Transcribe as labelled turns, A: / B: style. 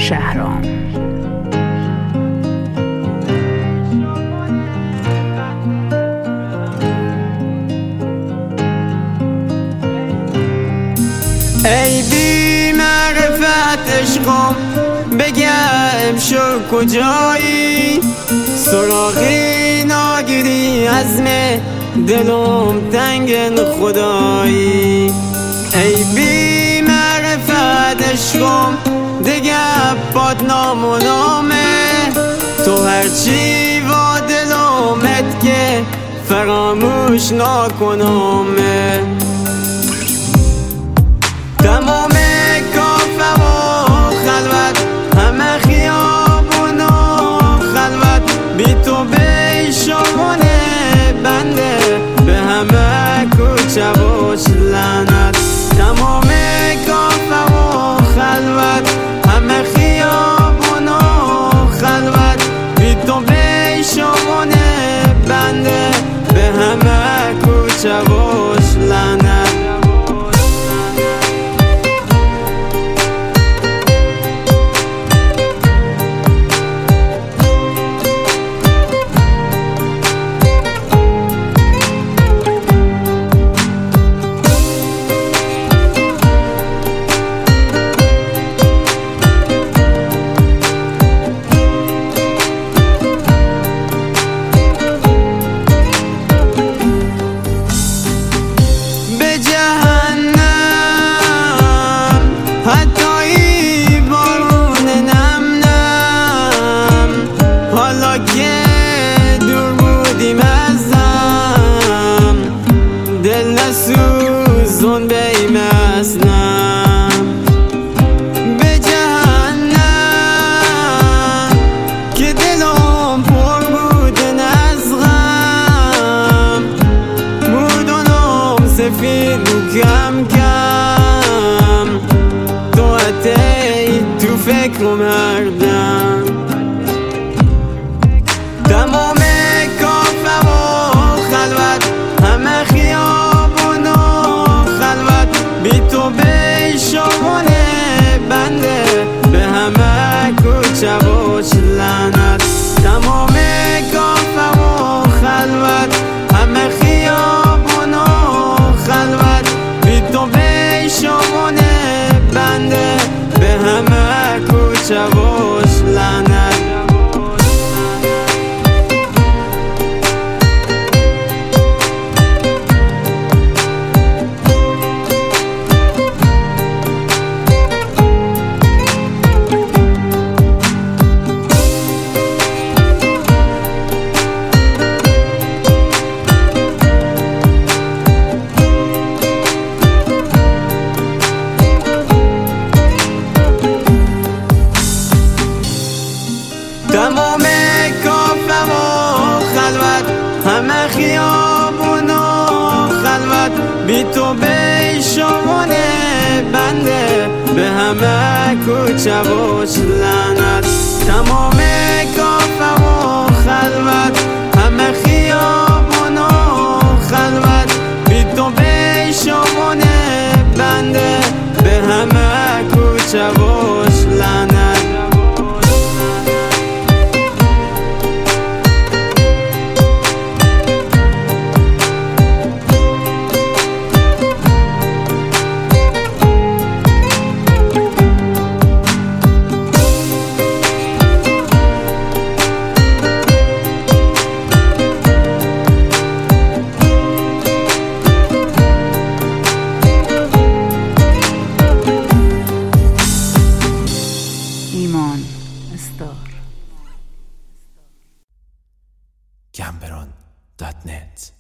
A: شهرام.
B: ای بی معرفت عشقم بگم شو کجایی، سراغی ناگیری عزم دلم تنگ خدایی. ای بی معرفت عشقم دیگر پاد و نامه، تو هرچی و دلمت که فراموش نکنمه. تمام کافه و خلوت، همه خیابون و خلوت، بی تو بیشمونه بنده به همه کوچه و لعنت. تمام کافه و خلوت، همه خیابون و خلوت، بی تو بیشمونه بنده به همه کوچه و لعنت. سوزون بیمزنم به جهنم که دلم پر بودن از غم، مودنم سفید و کم کم، تو اتی تو فکرم هردم. تمام کافه و خلوت، همه خیابون و خلوت، بی تو بیشمونه بنده به همه کوچه و لعنت. تمام کافه و خلوت، همه خیابون و خلوت، بی تو بیشمونه بنده به همه کوچه و لعنت. تمام کافه و خلوت، همه خیابون و خلوت، بی تو بیشمونه بنده به همه کوچه و لعنت. تمام کافه و خلوت، همه خیابون و خلوت، بی تو بیشمونه بنده به همه کوچه و لعنت.
A: ایمان استار
C: Gamberon.net